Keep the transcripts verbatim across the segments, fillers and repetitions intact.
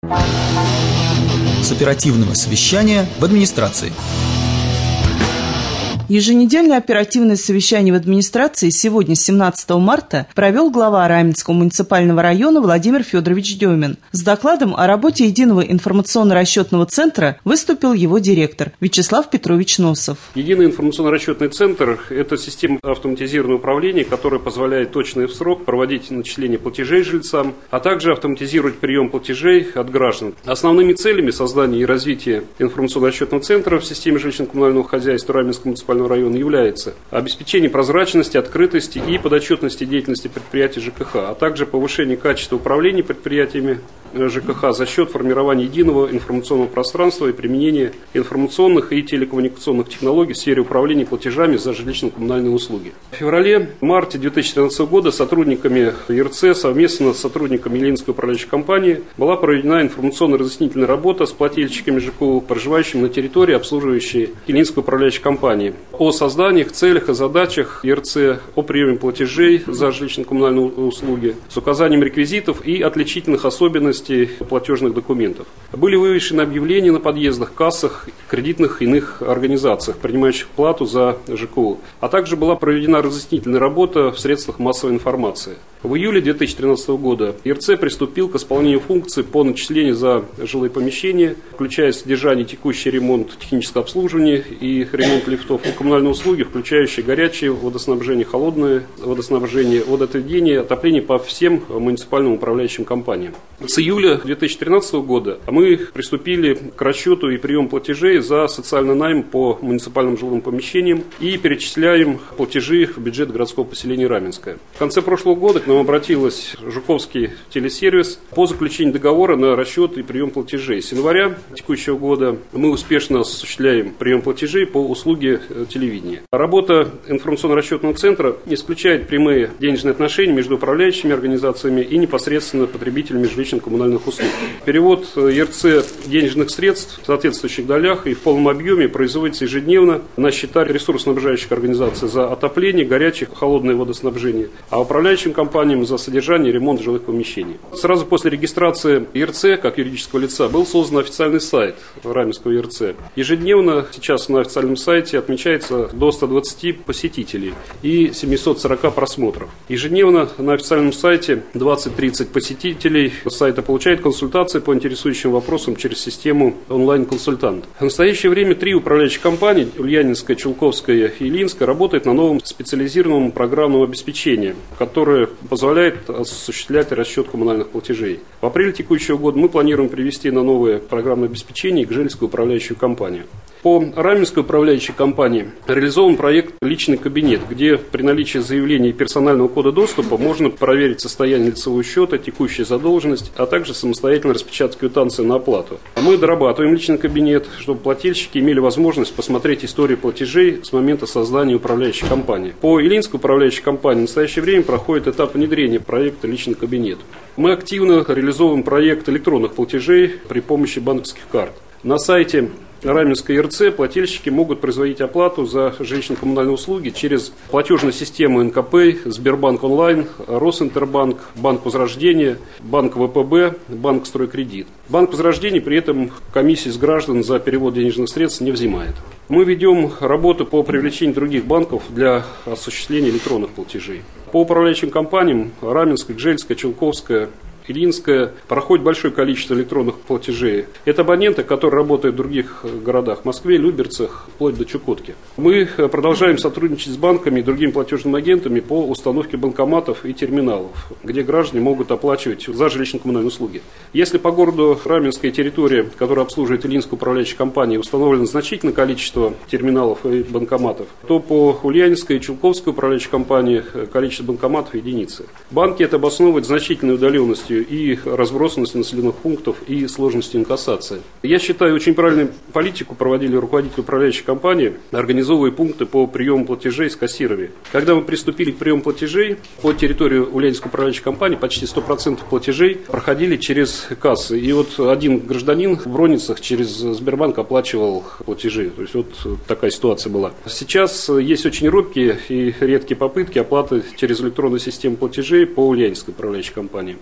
С оперативного совещания в администрации. Еженедельное оперативное совещание в администрации сегодня, семнадцатого марта, провел глава Раменского муниципального района Владимир Федорович Демин. С докладом о работе Единого информационно-расчетного центра выступил его директор Вячеслав Петрович Носов. Единый информационно-расчетный центр – это система автоматизированного управления, которая позволяет точно и в срок проводить начисление платежей жильцам, а также автоматизировать прием платежей от граждан. Основными целями создания и развития информационно-расчетного центра в системе жилищно-коммунального хозяйства Раменского муниципального района является обеспечение прозрачности, открытости и подотчетности деятельности предприятий ЖКХ, а также повышение качества управления предприятиями ЖКХ за счет формирования единого информационного пространства и применения информационных и телекоммуникационных технологий в сфере управления платежами за жилищно-коммунальные услуги. В феврале-марте две тысячи тринадцатого года сотрудниками ЕРЦ совместно с сотрудниками Ленинской управляющей компании была проведена информационно-разъяснительная работа с плательщиками ЖКУ, проживающими на территории, обслуживающей Ленинской управляющей компании, о созданиях, целях и задачах ЕРЦ, о приеме платежей за жилищно-коммунальные услуги с указанием реквизитов и отличительных особенностей платежных документов. Были вывешены объявления на подъездах, кассах, кредитных и иных организациях, принимающих плату за ЖКУ, а также была проведена разъяснительная работа в средствах массовой информации. В июле две тысячи тринадцатого года ЕРЦ приступил к исполнению функций по начислению за жилые помещения, включая содержание, текущий ремонт, техническое обслуживание и ремонт лифтов, и коммунальные услуги, включающие горячее водоснабжение, холодное водоснабжение, водоотведение, отопление по всем муниципальным управляющим компаниям. С июля две тысячи тринадцатого года мы приступили к расчету и приему платежей за социальный найм по муниципальным жилым помещениям и перечисляем платежи в бюджет городского поселения Раменское. В конце прошлого года к нам обратилась Жуковский телесервис по заключению договора на расчет и прием платежей. С января текущего года мы успешно осуществляем прием платежей по услуге телевидения. Работа информационно-расчетного центра исключает прямые денежные отношения между управляющими организациями и непосредственно потребителями жилищно-коммунальных услуг. Перевод ЕРЦ денежных средств в соответствующих долях и в полном объеме производится ежедневно на счета ресурсоснабжающих организаций за отопление, горячее, холодное водоснабжение, а управляющим компаниям за содержание и ремонт жилых помещений. Сразу после регистрации ЕРЦ как юридического лица был создан официальный сайт Раменского ЕРЦ. Ежедневно сейчас на официальном сайте отмечается до ста двадцати посетителей и семисот сорока просмотров. Ежедневно на официальном сайте двадцать-тридцать посетителей сайта получают консультации по интересующим вопросам через систему онлайн-консультант. В настоящее время три управляющие компании, Ульянинская, Чулковская и Илинская, работают на новом специализированном программном обеспечении, которое позволяет осуществлять расчет коммунальных платежей. В апреле текущего года мы планируем привести на новое программное обеспечение Гжельскую управляющую компанию. По Раменской управляющей компании реализован проект «Личный кабинет», где при наличии заявления и персонального кода доступа можно проверить состояние лицевого счета, текущую задолженность, а также самостоятельно распечатать квитанции на оплату. Мы дорабатываем личный кабинет, чтобы плательщики имели возможность посмотреть историю платежей с момента создания управляющей компании. По Илинской управляющей компании в настоящее время проходит этап внедрения проекта «Личный кабинет». Мы активно реализовываем проект электронных платежей при помощи банковских карт. На сайте Раменской ЕРЦ плательщики могут производить оплату за жилищно-коммунальные услуги через платежную систему эн ка пэ, Сбербанк онлайн, Росинтербанк, Банк Возрождения, Банк вэ пэ бэ, Банк Стройкредит. Банк Возрождения при этом комиссии с граждан за перевод денежных средств не взимает. Мы ведем работу по привлечению других банков для осуществления электронных платежей. По управляющим компаниям Раменская, Гжельская, Чулковская, Илинская проходит большое количество электронных платежей. Это абоненты, которые работают в других городах, в Москве, Люберцах, вплоть до Чукотки. Мы продолжаем сотрудничать с банками и другими платежными агентами по установке банкоматов и терминалов, где граждане могут оплачивать за жилищно-коммунальные услуги. Если по городу Раменская территория, которая обслуживает Илинскую управляющую компанию, установлено значительное количество терминалов и банкоматов, то по Ульянинской и Чулковской управляющей компании количество банкоматов единицы. Банки это обосновывают значительной удаленностью и разбросанностью населенных пунктов и сложностью инкассации. Я считаю, очень правильную политику проводили руководители управляющей компании, организовывая пункты по приему платежей с кассирами. Когда мы приступили к приему платежей, по территории Ульянинской управляющей компании почти сто процентов платежей проходили через кассы. И вот один гражданин в Роницах через Сбербанк оплачивал платежи. То есть вот такая ситуация была. Сейчас есть очень робкие и редкие попытки оплаты через электронную систему платежей по Ульянинской управляющей компании. В июле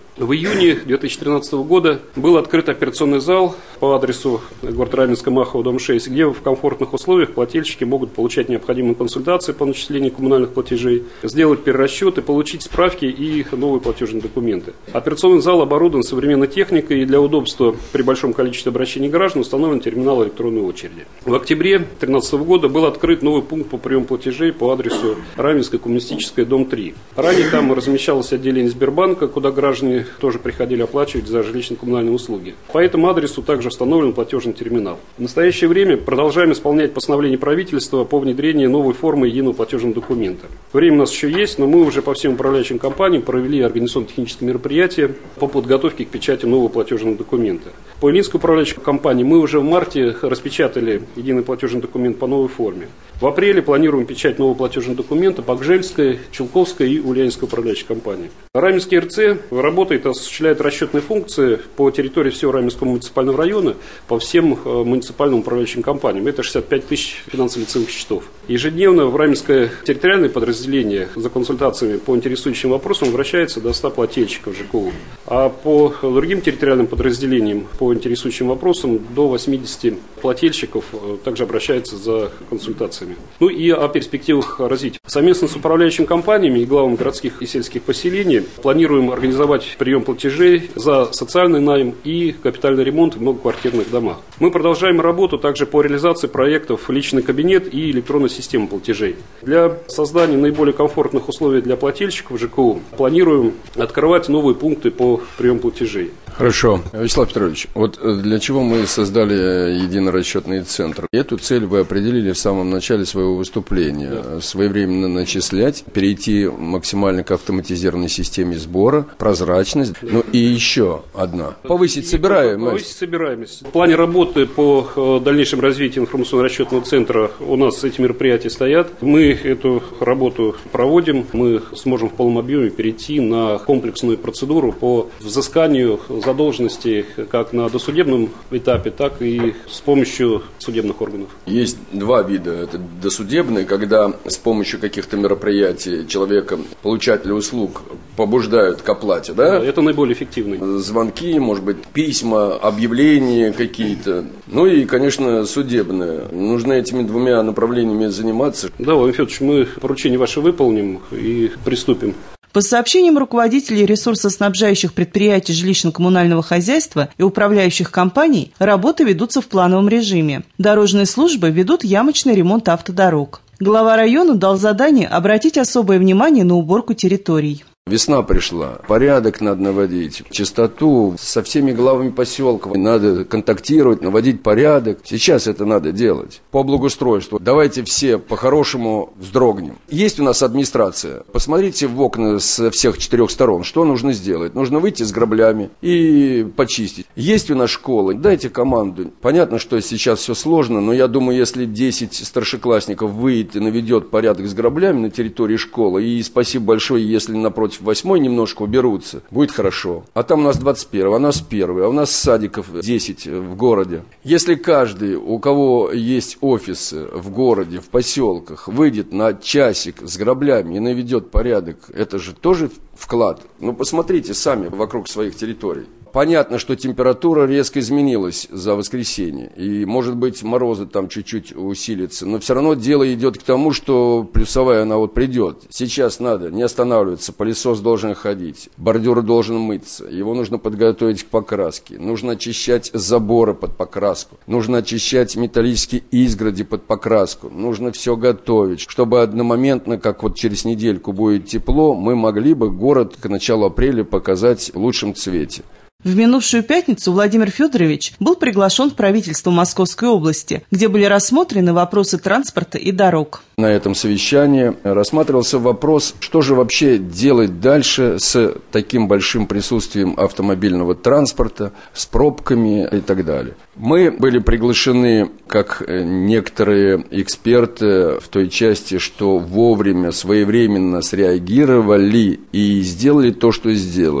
июне две тысячи тринадцатого года был открыт операционный зал по адресу город Раменска, Махова, дом шесть, где в комфортных условиях плательщики могут получать необходимые консультации по начислению коммунальных платежей, сделать перерасчеты, получить справки и новые платежные документы. Операционный зал оборудован современной техникой, и для удобства при большом количестве обращений граждан установлен терминал электронной очереди. В октябре две тысячи тринадцатого года был открыт новый пункт по приему платежей по адресу Раменская, Коммунистическая, дом три. Ранее там размещалось отделение Сбербанка, куда граждане тоже приходили оплачивать за жилищно-коммунальные услуги. По этому адресу также установлен платежный терминал. В настоящее время продолжаем исполнять постановление правительства по внедрению новой формы единого платежного документа. Время у нас еще есть, но мы уже по всем управляющим компаниям провели организационно-технические мероприятия по подготовке к печати нового платежного документа. По Илинской управляющей компании мы уже в марте распечатали единый платежный документ по новой форме. В апреле планируем печать нового платежного документа по Гжельской, Чулковской и Ульяновской управляющей компании. Раменский РЦ работает и осуществляет расчетные функции по территории всего Раменского муниципального района по всем муниципальным управляющим компаниям. Это шестьдесят пять тысяч финансово-лицевых счетов. Ежедневно в Раменское территориальное подразделение за консультациями по интересующим вопросам обращается до ста плательщиков ЖКУ. А по другим территориальным подразделениям по интересующим вопросам до восьмидесяти плательщиков также обращается за консультациями. Ну и о перспективах развития. Совместно с управляющими компаниями и главами городских и сельских поселений планируем организовать прием платежей за социальный найм и капитальный ремонт в многоквартирных домах. Мы продолжаем работу также по реализации проектов «Личный кабинет» и электронной системы платежей. Для создания наиболее комфортных условий для плательщиков ЖКУ планируем открывать новые пункты по приему платежей. Хорошо. Вячеслав Петрович, вот для чего мы создали единый расчетный центр? Эту цель вы определили в самом начале своего выступления. Да. Своевременно начислять, перейти максимально к автоматизированной системе сбора, прозрачность. Да. Ну и еще одна. Повысить собираемость. Повысить собираемость. В плане работы по дальнейшему развитию информационно-расчетного центра у нас эти мероприятия стоят. Мы эту работу проводим. Мы сможем в полном объеме перейти на комплексную процедуру по взысканию задолженности как на досудебном этапе, так и с помощью судебных органов. Есть два вида. Это досудебные, когда с помощью каких-то мероприятий человека, получателя услуг, побуждают к оплате, да? Да, это наиболее эффективный. Звонки, может быть, письма, объявления какие-то. Ну и, конечно, судебные. Нужно этими двумя направлениями заниматься. Да, Владимир Федорович, мы поручение ваше выполним и приступим. По сообщениям руководителей ресурсоснабжающих предприятий жилищно-коммунального хозяйства и управляющих компаний, работы ведутся в плановом режиме. Дорожные службы ведут ямочный ремонт автодорог. Глава района дал задание обратить особое внимание на уборку территорий. Весна пришла, порядок надо наводить, чистоту, со всеми главами поселков надо контактировать, наводить порядок. Сейчас это надо делать. По благоустройству давайте все по-хорошему вздрогнем. Есть у нас администрация. Посмотрите в окна со всех четырех сторон, что нужно сделать. Нужно выйти с граблями и почистить. Есть у нас школа, дайте команду. Понятно, что сейчас все сложно, но я думаю, если десять старшеклассников выйдет и наведет порядок с граблями на территории школы, и спасибо большое, если напротив восьмой немножко уберутся, будет хорошо. А там у нас двадцать первый, а у нас первый, а у нас садиков десять в городе. Если каждый, у кого есть офисы в городе, в поселках, выйдет на часик с граблями и наведет порядок, это же тоже вклад. Ну, посмотрите сами вокруг своих территорий. Понятно, что температура резко изменилась за воскресенье, и, может быть, морозы там чуть-чуть усилятся, но все равно дело идет к тому, что плюсовая она вот придет. Сейчас надо не останавливаться, пылесос должен ходить, бордюр должен мыться, его нужно подготовить к покраске, нужно очищать заборы под покраску, нужно очищать металлические изгороди под покраску, нужно все готовить, чтобы одномоментно, как вот через недельку будет тепло, мы могли бы город к началу апреля показать в лучшем цвете. В минувшую пятницу Владимир Федорович был приглашен в правительство Московской области, где были рассмотрены вопросы транспорта и дорог. На этом совещании рассматривался вопрос, что же вообще делать дальше с таким большим присутствием автомобильного транспорта, с пробками и так далее. Мы были приглашены как некоторые эксперты в той части, что вовремя, своевременно среагировали и сделали то, что сделали.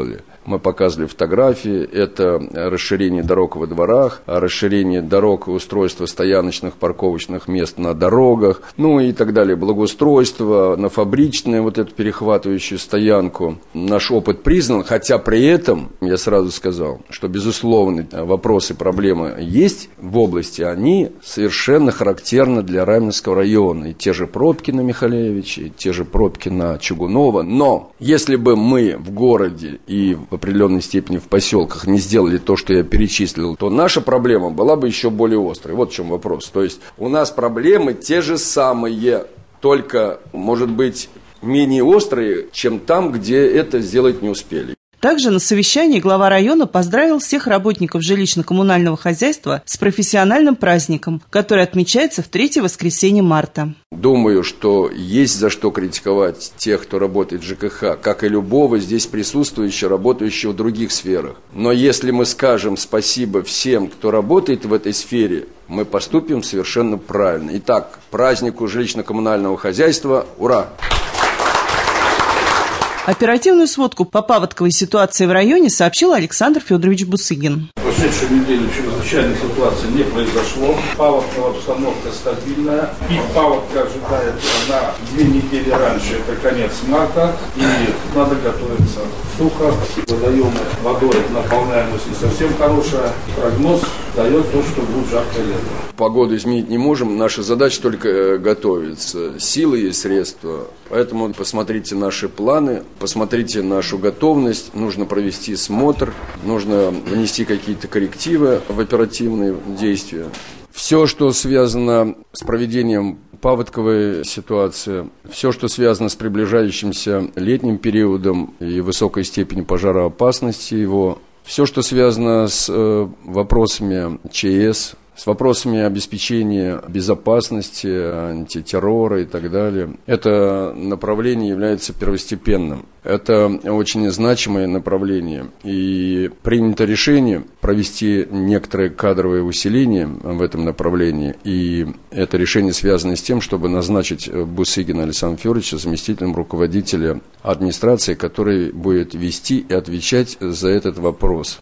Мы показывали фотографии. Это расширение дорог во дворах, расширение дорог и устройство стояночных парковочных мест на дорогах, ну и так далее. Благоустройство, на фабричную вот эту перехватывающую стоянку. Наш опыт признан, хотя при этом, я сразу сказал, что, безусловно, вопросы, проблемы есть в области, они совершенно характерны для Раменского района. И те же пробки на Михалевича, и те же пробки на Чугунова. Но если бы мы в городе и в определенной степени в поселках не сделали то, что я перечислил, то наша проблема была бы еще более острой. Вот в чем вопрос. То есть у нас проблемы те же самые, только, может быть, менее острые, чем там, где это сделать не успели. Также на совещании глава района поздравил всех работников жилищно-коммунального хозяйства с профессиональным праздником, который отмечается в третье воскресенье марта. Думаю, что есть за что критиковать тех, кто работает в ЖКХ, как и любого здесь присутствующего, работающего в других сферах. Но если мы скажем спасибо всем, кто работает в этой сфере, мы поступим совершенно правильно. Итак, празднику жилищно-коммунального хозяйства «Ура!». Оперативную сводку по паводковой ситуации в районе сообщил Александр Федорович Бусыгин. В прошедшую неделю чрезвычайной ситуации не произошло. Паводковая обстановка стабильная. Пик паводка ожидается на две недели раньше, это конец марта. И надо готовиться сухо. Водоемы водой наполняемость не совсем хорошая. Прогноз дает то, что будет жаркое лето. Погоду изменить не можем. Наша задача только готовиться. Силы и средства. Поэтому посмотрите наши планы, посмотрите нашу готовность. Нужно провести смотр, нужно внести какие-то коррективы в оперативные действия. Все, что связано с проведением паводковой ситуации, все, что связано с приближающимся летним периодом и высокой степенью пожароопасности его, все, что связано с э, вопросами ЧС, с вопросами обеспечения безопасности, антитеррора и так далее. Это направление является первостепенным. Это очень значимое направление. И принято решение провести некоторое кадровое усиление в этом направлении. И это решение связано с тем, чтобы назначить Бусыгина Александра Федоровича заместителем руководителя администрации, который будет вести и отвечать за этот вопрос.